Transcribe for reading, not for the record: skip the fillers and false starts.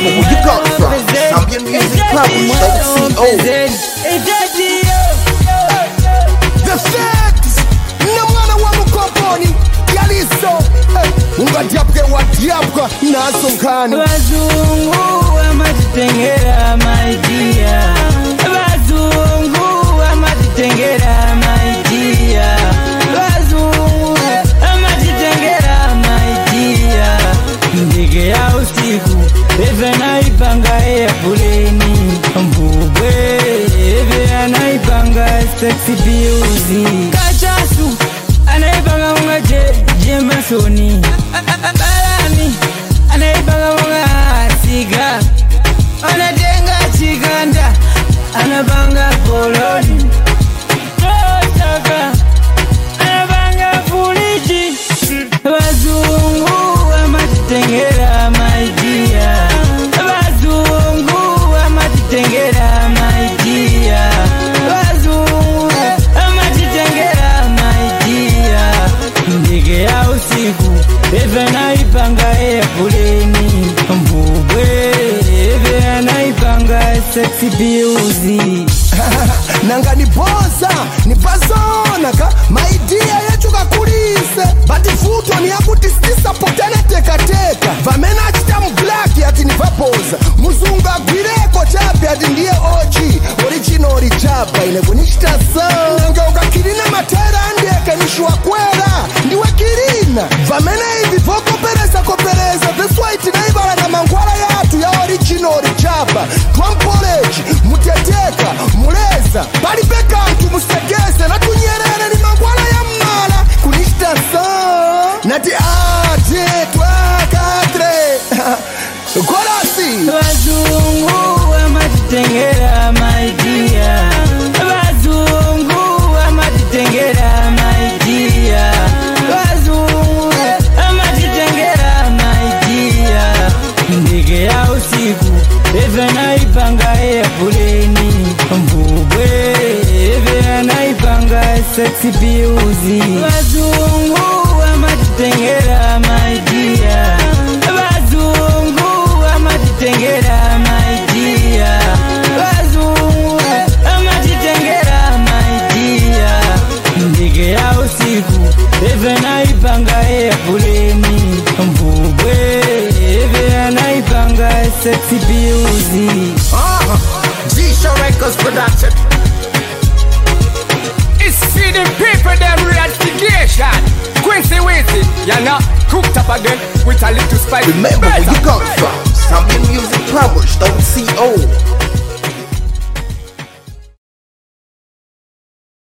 Remember where you got from. Zambian Music Publish.co. The facts. No mwana wa mukoponi yaliso ungadiapke wadiapka naso nkani Wazungu wamatitengera maidia, wazungu wamatitengera maidia, wazungu wamatitengera maidia. Ndege ya usiku eve naipanga ya buleni, mbubwe eve anaipanga sexy beauty. Kachasu anaipanga unga Jemasoni, Balani anaipanga unga Siga, anajenga Chiganda, anapanga koloni, Tosaka anapanga Fuliji. Wazungu wamatitengera maidia, wazungu wamatitengera maidia, wazungu wamatitengera maidia. Ndege ya usiku eve naipanga ya buleni, mbubwe eve anaipanga sexy beauty. nanga nipoza nipazonaka maidia yachuka kulise bati futo ni yakuti stisa potene tekateka vamena achita mblaki ati nivapoza muzungu agwireko chapi ati ndiye ochi original chapa ine kunishita so nange ukakirina matera andiyeke nishuwa kwera ndiwe kirina vamena hivi vokopereza kopereza this way tinaibala na mangwala yatu ya original chapa twampoleji muteteka muleza bali bekantu musekeze natunyerere ni mangwala ya mmala kunishita so nati ate twakatre korasi Wazungu wamatitengera maidia, wazungu wamatitengera maidia, wazungu wamatitengera maidia. Ndege ya usiku eve naipanga ya buleni, mbubwe eve anaipanga sexy beauty. Wazungu wamatitengera maidia, wazungu wamatitengera maidia, wazungu wamatitengera maidia. Ndege ya usiku eve naipanga ya buleni, mbubwe eve anaipanga sexy beauty. G-Show Records Production. It's see the people them ratification. Quincy Weezy, you're not cooked up again with a little spice. Remember where you got from. Zambian Music Publish.co.